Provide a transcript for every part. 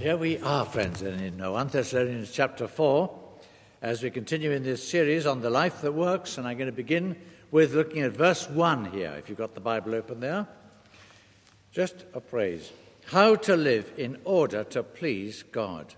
Here we are, friends, in 1 Thessalonians chapter 4, as we continue in this series on the life that works, and I'm going to begin with looking at verse 1 here, if you've got the Bible open there. Just a phrase. How to live in order to please God.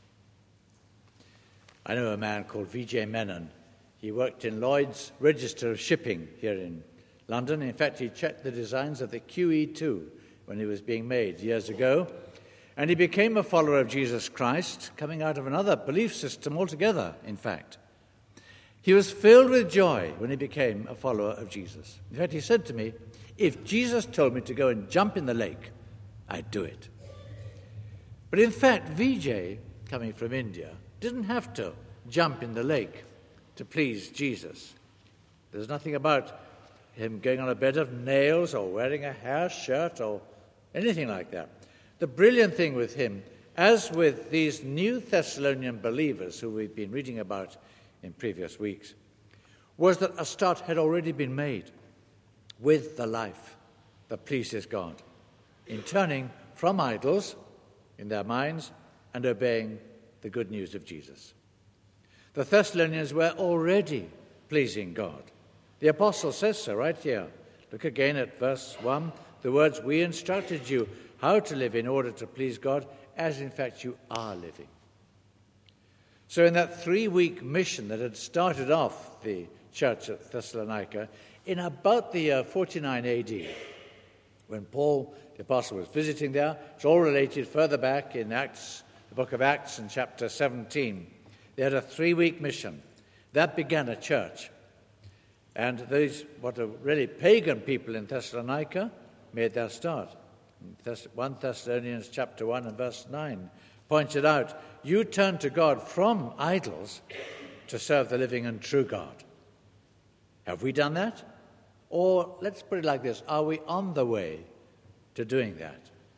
I know a man called V.J. Menon. He worked in Lloyd's Register of Shipping here in London. In fact, he checked the designs of the QE2 when it was being made years ago. And he became a follower of Jesus Christ, coming out of another belief system altogether, in fact. He was filled with joy when he became a follower of Jesus. In fact, he said to me, if Jesus told me to go and jump in the lake, I'd do it. But in fact, Vijay, coming from India, didn't have to jump in the lake to please Jesus. There's nothing about him going on a bed of nails or wearing a hair shirt or anything like that. The brilliant thing with him, as with these new Thessalonian believers who we've been reading about in previous weeks, was that a start had already been made with the life that pleases God, in turning from idols in their minds and obeying the good news of Jesus. The Thessalonians were already pleasing God. The apostle says so right here. Look again at verse 1. The words, we instructed you how to live in order to please God, as in fact you are living. So in that 3-week mission that had started off the church at Thessalonica, in about the year 49 AD, when Paul, the apostle, was visiting there, it's all related further back in Acts, the book of Acts in chapter 17. They had a 3-week mission. That began a church. And those, what are really pagan people in Thessalonica, made their start. 1 Thessalonians chapter 1 and verse 9 pointed out, you turn to God from idols to serve the living and true God. Have we done that? Or let's put it like this, are we on the way to doing that?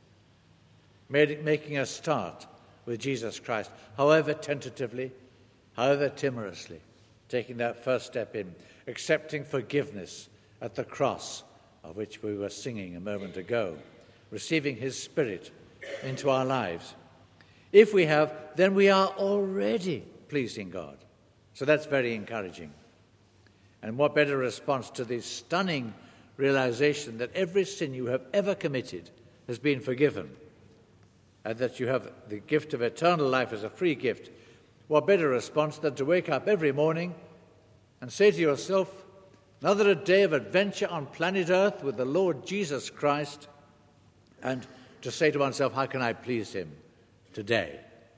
Making a start with Jesus Christ, however tentatively, however timorously, taking that first step in, accepting forgiveness at the cross of which we were singing a moment ago, receiving his Spirit into our lives. If we have, then we are already pleasing God. So that's very encouraging. And what better response to the stunning realization that every sin you have ever committed has been forgiven, and that you have the gift of eternal life as a free gift. What better response than to wake up every morning and say to yourself, another day of adventure on planet Earth with the Lord Jesus Christ, and to say to oneself, how can I please him today?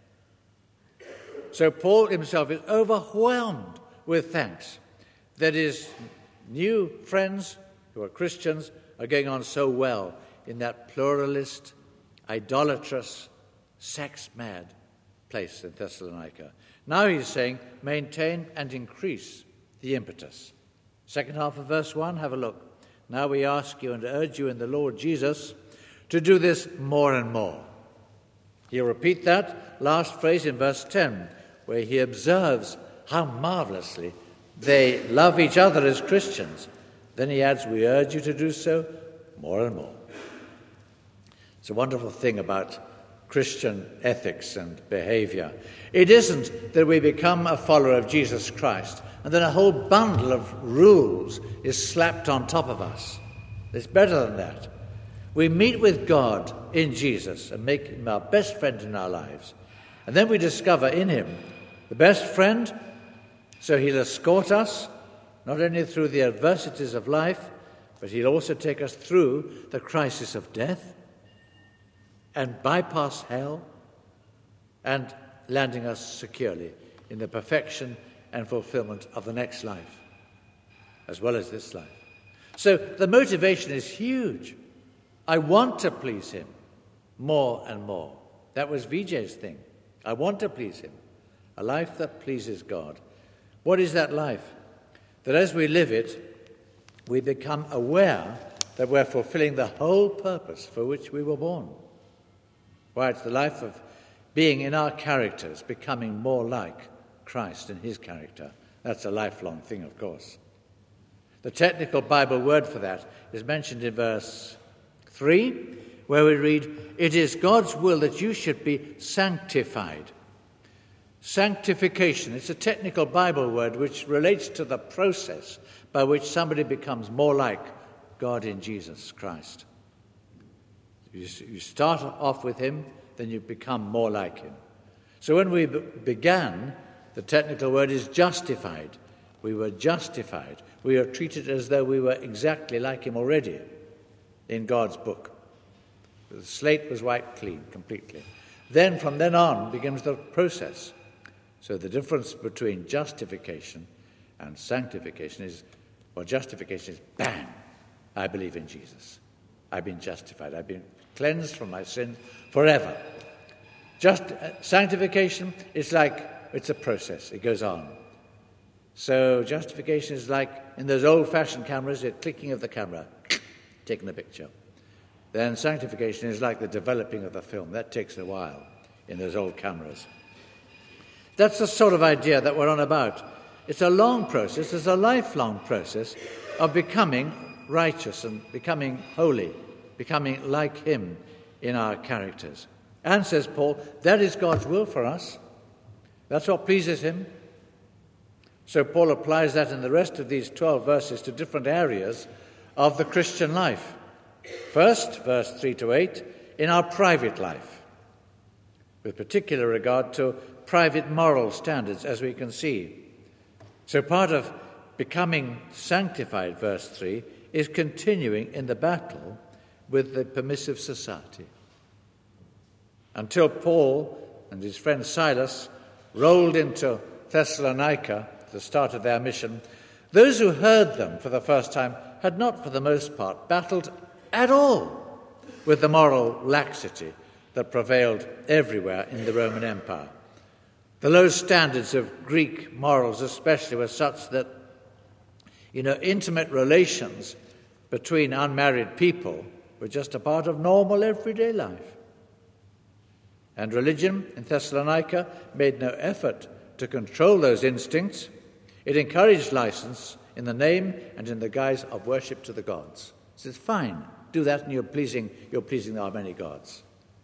So Paul himself is overwhelmed with thanks that his new friends who are Christians are going on so well in that pluralist, idolatrous, sex-mad place in Thessalonica. Now he's saying, maintain and increase the impetus. Second half of verse 1, have a look. Now we ask you and urge you in the Lord Jesus to do this more and more. He'll repeat that last phrase in verse 10, where he observes how marvelously they love each other as Christians. Then he adds, we urge you to do so more and more. It's a wonderful thing about Christian ethics and behavior. It isn't that we become a follower of Jesus Christ and then a whole bundle of rules is slapped on top of us. It's better than that. We meet with God in Jesus and make him our best friend in our lives. And then we discover in him the best friend, so he'll escort us, not only through the adversities of life, but he'll also take us through the crisis of death and bypass hell and landing us securely in the perfection and fulfillment of the next life, as well as this life. So the motivation is huge. I want to please him more and more. That was Vijay's thing. I want to please him. A life that pleases God. What is that life? That as we live it, we become aware that we're fulfilling the whole purpose for which we were born. Why, it's the life of being in our characters, becoming more like Christ in his character. That's a lifelong thing, of course. The technical Bible word for that is mentioned in verse 3, where we read, "It is God's will that you should be sanctified." Sanctification, it's a technical Bible word which relates to the process by which somebody becomes more like God in Jesus Christ. You start off with him, then you become more like him. So when we began, the technical word is justified. We were justified. We are treated as though we were exactly like him already in God's book. The slate was wiped clean completely. Then from then on begins the process. So the difference between justification and sanctification is, well, justification is bang, I believe in Jesus. I've been justified. I've been cleansed from my sins forever. Sanctification is like, it's a process. It goes on. So justification is like in those old-fashioned cameras, the clicking of the camera, taking a picture. Then sanctification is like the developing of the film. That takes a while in those old cameras. That's the sort of idea that we're on about. It's a long process. It's a lifelong process of becoming righteous and becoming holy, becoming like him in our characters. And, says Paul, that is God's will for us. That's what pleases him. So Paul applies that in the rest of these 12 verses to different areas of the Christian life. First, verse 3 to 8, in our private life, with particular regard to private moral standards, as we can see. So part of becoming sanctified, verse 3, is continuing in the battle with the permissive society. Until Paul and his friend Silas rolled into Thessalonica at the start of their mission, those who heard them for the first time had not, for the most part, battled at all with the moral laxity that prevailed everywhere in the Roman Empire. The low standards of Greek morals especially were such that, intimate relations between unmarried people were just a part of normal everyday life. And religion in Thessalonica made no effort to control those instincts. It encouraged license in the name and in the guise of worship to the gods. It says, fine, do that and you're pleasing our many gods.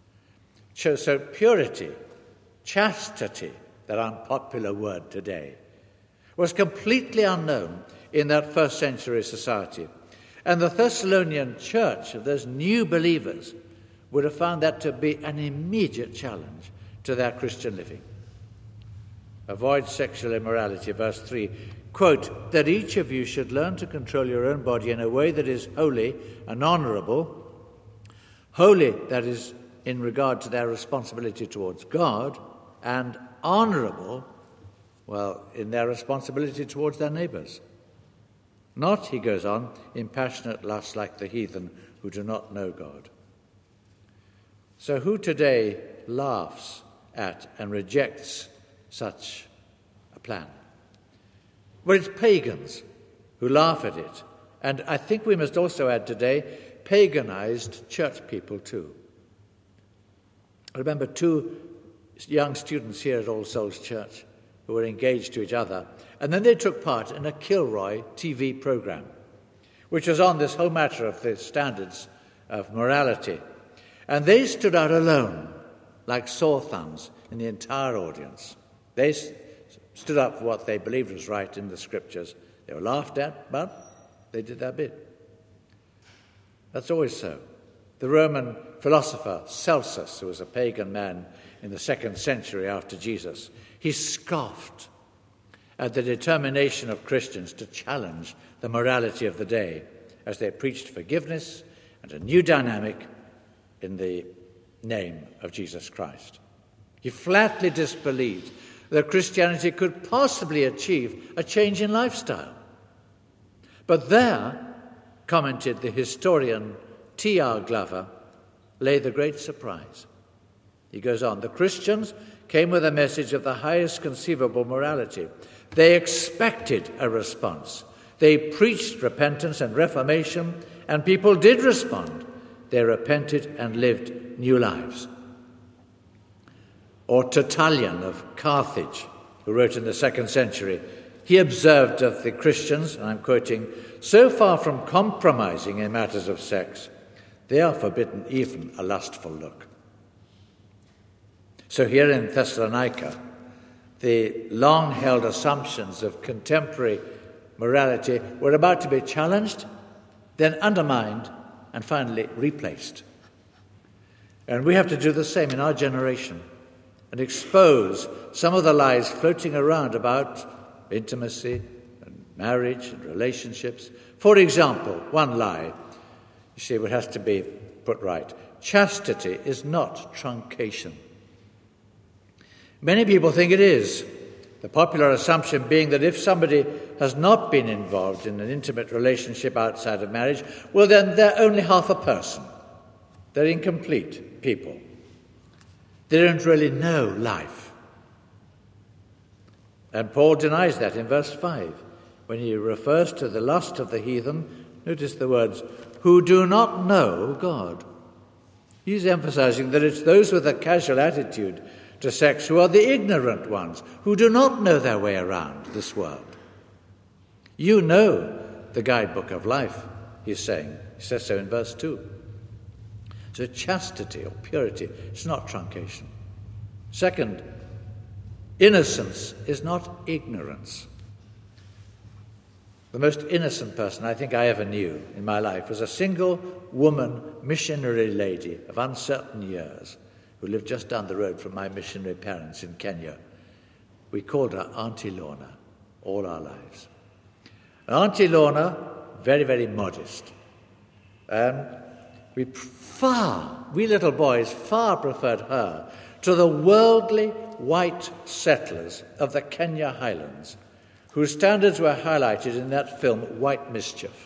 So purity, chastity, that unpopular word today, was completely unknown in that first century society. And the Thessalonian church of those new believers would have found that to be an immediate challenge to their Christian living. Avoid sexual immorality, verse 3, quote, that each of you should learn to control your own body in a way that is holy and honorable, holy, that is, in regard to their responsibility towards God, and honorable, well, in their responsibility towards their neighbors. Not, he goes on, in passionate lust like the heathen who do not know God. So who today laughs at and rejects such a plan? Well, it's pagans who laugh at it. And I think we must also add today, paganized church people too. I remember two young students here at All Souls Church who were engaged to each other, and then they took part in a Kilroy TV program, which was on this whole matter of the standards of morality. And they stood out alone, like sore thumbs, in the entire audience. They stood up for what they believed was right in the scriptures. They were laughed at, but they did their bit. That's always so. The Roman philosopher Celsus, who was a pagan man in the 2nd century after Jesus, he scoffed at the determination of Christians to challenge the morality of the day as they preached forgiveness and a new dynamic in the name of Jesus Christ. He flatly disbelieved that Christianity could possibly achieve a change in lifestyle. But there, commented the historian T.R. Glover, lay the great surprise. He goes on, the Christians came with a message of the highest conceivable morality. They expected a response. They preached repentance and reformation, and people did respond. They repented and lived new lives. Or Tertullian of Carthage, who wrote in the 2nd century, he observed of the Christians, and I'm quoting, so far from compromising in matters of sex, they are forbidden even a lustful look. So here in Thessalonica, the long-held assumptions of contemporary morality were about to be challenged, then undermined, and finally replaced. And we have to do the same in our generation and expose some of the lies floating around about intimacy and marriage and relationships. For example, one lie, you see, what has to be put right. Chastity is not truncation. Many people think it is, the popular assumption being that if somebody has not been involved in an intimate relationship outside of marriage, well, then they're only half a person. They're incomplete people. They don't really know life. And Paul denies that in verse 5. When he refers to the lust of the heathen, notice the words, who do not know God. He's emphasizing that it's those with a casual attitude to sex who are the ignorant ones, who do not know their way around this world. You know the guidebook of life, he's saying. He says so in verse 2. So chastity or purity is not truncation. Second, innocence is not ignorance. The most innocent person I think I ever knew in my life was a single woman missionary lady of uncertain years who lived just down the road from my missionary parents in Kenya. We called her Auntie Lorna all our lives. And Auntie Lorna, very, very modest. And we little boys far preferred her to the worldly white settlers of the Kenya highlands, whose standards were highlighted in that film, White Mischief.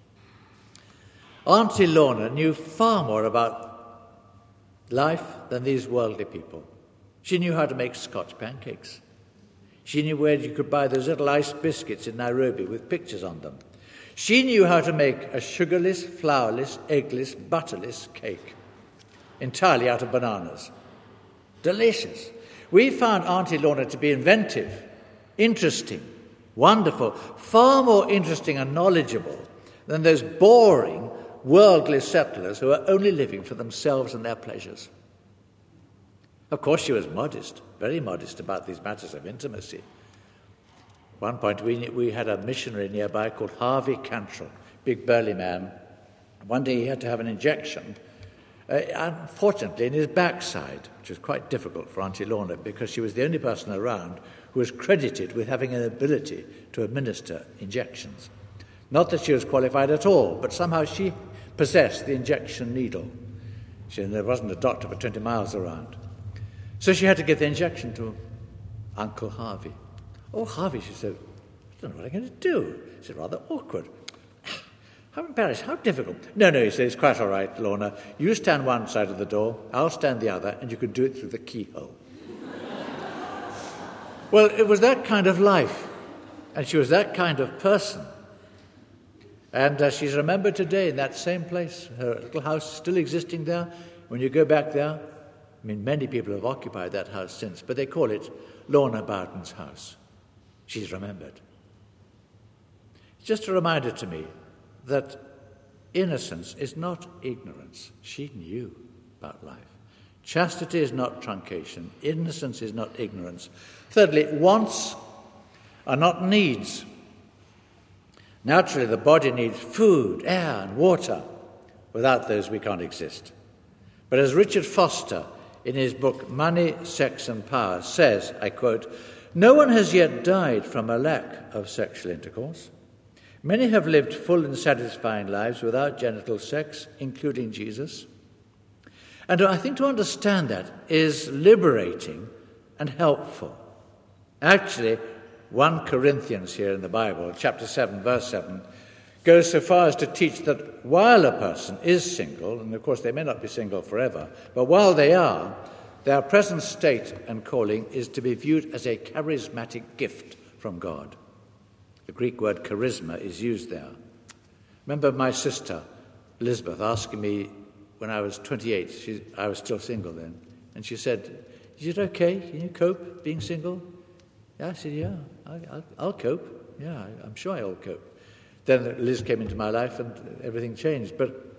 Auntie Lorna knew far more about life than these worldly people. She knew how to make Scotch pancakes. She knew where you could buy those little ice biscuits in Nairobi with pictures on them. She knew how to make a sugarless, flourless, eggless, butterless cake, entirely out of bananas. Delicious. We found Auntie Lorna to be inventive, interesting, wonderful, far more interesting and knowledgeable than those boring, worldly settlers who are only living for themselves and their pleasures. Of course, she was modest, very modest about these matters of intimacy. At one point, we had a missionary nearby called Harvey Cantrell, big burly man. One day he had to have an injection, unfortunately, in his backside, which was quite difficult for Auntie Lorna because she was the only person around who was credited with having an ability to administer injections. Not that she was qualified at all, but somehow she possessed the injection needle. There wasn't a doctor for 20 miles around. So she had to give the injection to Uncle Harvey. Oh, Harvey, she said, I don't know what I'm going to do. She said, rather awkward. How embarrassed, how difficult. No, he said, it's quite all right, Lorna. You stand one side of the door, I'll stand the other, and you can do it through the keyhole. Well, it was that kind of life, and she was that kind of person. And she's remembered today in that same place, her little house still existing there. When you go back there, many people have occupied that house since, but they call it Lorna Bowden's house. She's remembered. It's just a reminder to me that innocence is not ignorance. She knew about life. Chastity is not truncation. Innocence is not ignorance. Thirdly, wants are not needs. Naturally, the body needs food, air, and water. Without those, we can't exist. But as Richard Foster, in his book Money, Sex and Power, says, I quote, no one has yet died from a lack of sexual intercourse. Many have lived full and satisfying lives without genital sex, including Jesus. And I think to understand that is liberating and helpful. Actually, 1 Corinthians here in the Bible, chapter 7, verse 7, goes so far as to teach that while a person is single, and of course they may not be single forever, but while they are, their present state and calling is to be viewed as a charismatic gift from God. The Greek word charisma is used there. Remember my sister, Elizabeth, asking me when I was 28, I was still single then, and she said, is it okay? Can you cope being single? Yeah, I said, yeah, I'll cope. Yeah, I'm sure I'll cope. Then Liz came into my life and everything changed. But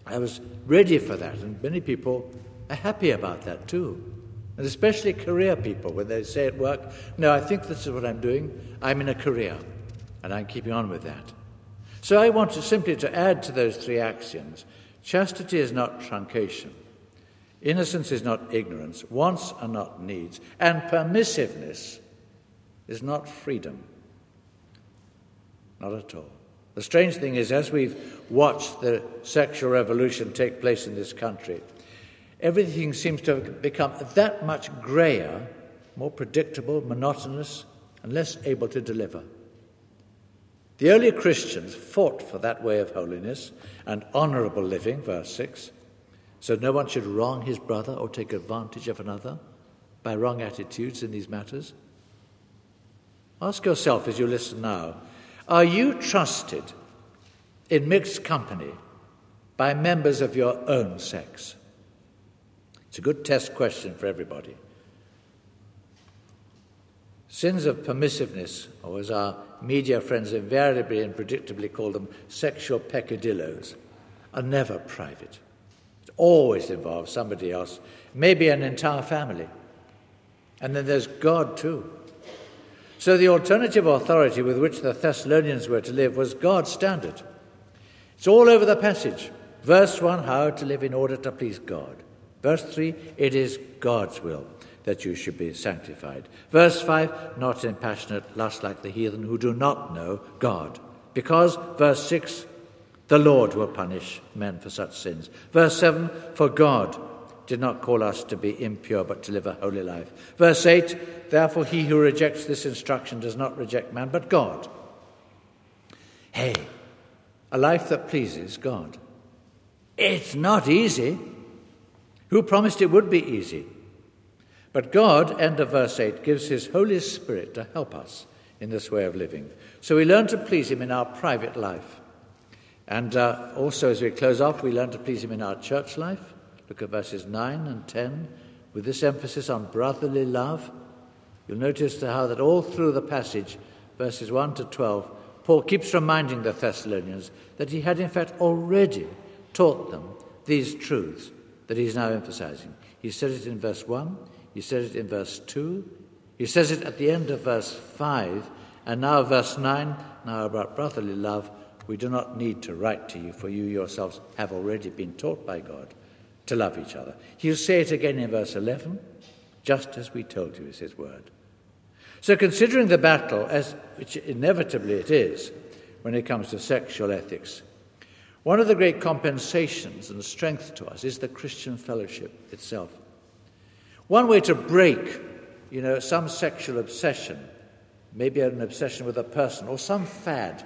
I was ready for that, and many people are happy about that too. And especially career people, when they say at work, no, I think this is what I'm doing. I'm in a career, and I'm keeping on with that. So I want to simply add to those three axioms. Chastity is not truncation. Innocence is not ignorance. Wants are not needs. And permissiveness is not freedom. Not at all. The strange thing is, as we've watched the sexual revolution take place in this country, everything seems to have become that much greyer, more predictable, monotonous, and less able to deliver. The early Christians fought for that way of holiness and honourable living, verse 6, so no one should wrong his brother or take advantage of another by wrong attitudes in these matters. Ask yourself as you listen now, are you trusted in mixed company by members of your own sex? It's a good test question for everybody. Sins of permissiveness, or as our media friends invariably and predictably call them, sexual peccadillos, are never private. It always involves somebody else, maybe an entire family. And then there's God too. So the alternative authority with which the Thessalonians were to live was God's standard. It's all over the passage. Verse 1, how to live in order to please God. Verse 3, it is God's will that you should be sanctified. Verse 5, not in passionate lust like the heathen who do not know God. Because, verse 6, the Lord will punish men for such sins. Verse 7, for God did not call us to be impure but to live a holy life. Verse 8, therefore he who rejects this instruction does not reject man but God. Hey, a life that pleases God. It's not easy. Who promised it would be easy? But God, end of verse 8, gives his Holy Spirit to help us in this way of living. So we learn to please him in our private life. And also as we close off, we learn to please him in our church life. Look at verses 9 and 10. With this emphasis on brotherly love, you'll notice how that all through the passage, verses 1 to 12, Paul keeps reminding the Thessalonians that he had in fact already taught them these truths that he's now emphasizing. He said it in verse 1, he said it in verse 2, he says it at the end of verse 5, and now verse 9, now about brotherly love, we do not need to write to you, for you yourselves have already been taught by God to love each other. He'll say it again in verse 11, just as we told you is his word. So considering the battle, as which inevitably it is when it comes to sexual ethics, one of the great compensations and strength to us is the Christian fellowship itself. One way to break, some sexual obsession, maybe an obsession with a person or some fad,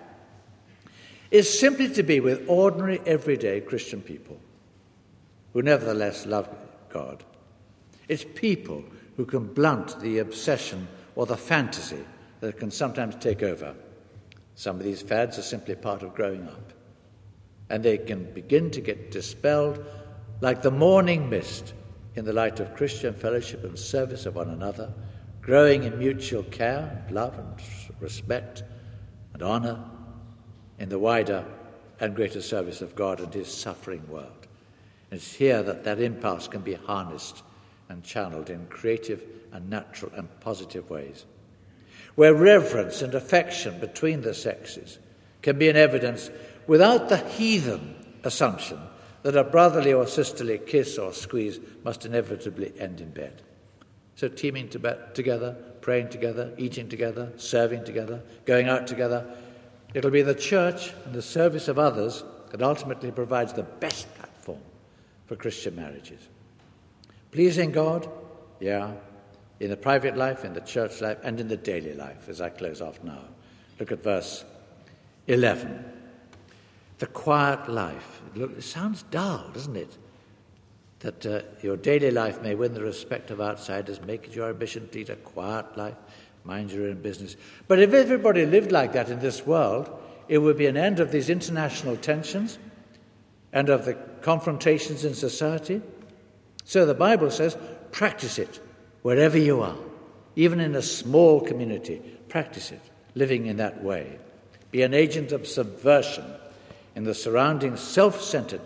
is simply to be with ordinary, everyday Christian people who nevertheless love God. It's people who can blunt the obsession or the fantasy that can sometimes take over. Some of these fads are simply part of growing up, and they can begin to get dispelled like the morning mist in the light of Christian fellowship and service of one another, growing in mutual care, love and respect and honor in the wider and greater service of God and his suffering world. And it's here that impulse can be harnessed and channeled in creative and natural and positive ways, where reverence and affection between the sexes can be in evidence without the heathen assumption that a brotherly or sisterly kiss or squeeze must inevitably end in bed. So teaming together, praying together, eating together, serving together, going out together, it'll be the church and the service of others that ultimately provides the best platform for Christian marriages. Pleasing God, yeah, in the private life, in the church life, and in the daily life, as I close off now. Look at verse 11. The quiet life. It sounds dull, doesn't it? That your daily life may win the respect of outsiders, make it your ambition to lead a quiet life, mind your own business. But if everybody lived like that in this world, it would be an end of these international tensions and of the confrontations in society. So the Bible says, practice it wherever you are, even in a small community. Practice it, living in that way. Be an agent of subversion in the surrounding self-centeredness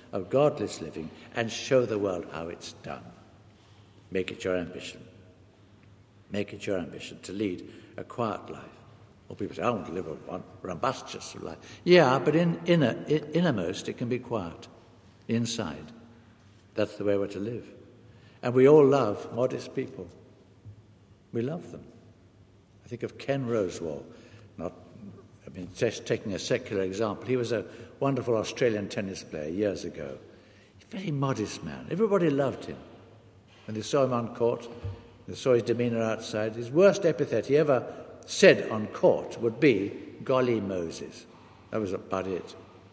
of godless living and show the world how it's done. Make it your ambition. Make it your ambition to lead a quiet life. Or people say, I want to live a rumbustious life. Yeah, but innermost it can be quiet. Inside. That's the way we're to live. And we all love modest people. We love them. I think of Ken Rosewall, just taking a secular example. He was a wonderful Australian tennis player years ago. A very modest man. Everybody loved him. When they saw him on court, they saw his demeanour outside. His worst epithet he ever said on court would be, "Golly Moses." That was about it.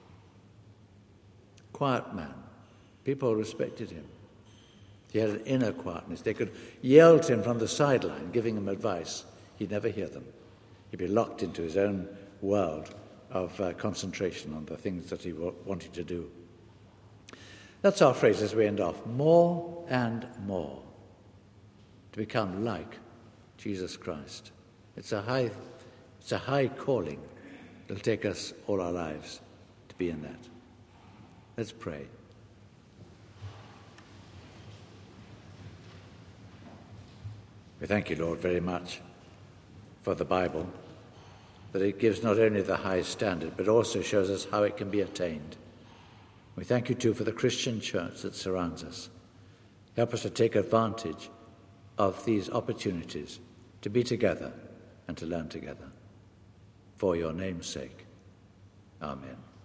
Quiet man. People respected him. He had an inner quietness. They could yell to him from the sideline, giving him advice. He'd never hear them. He'd be locked into his own world of concentration on the things that he wanted to do. That's our phrase as we end off. More and more. To become like Jesus Christ. It's a high calling. It'll take us all our lives to be in that. Let's pray. We thank you, Lord, very much for the Bible, that it gives not only the high standard, but also shows us how it can be attained. We thank you, too, for the Christian church that surrounds us. Help us to take advantage of these opportunities to be together and to learn together. For your name's sake. Amen.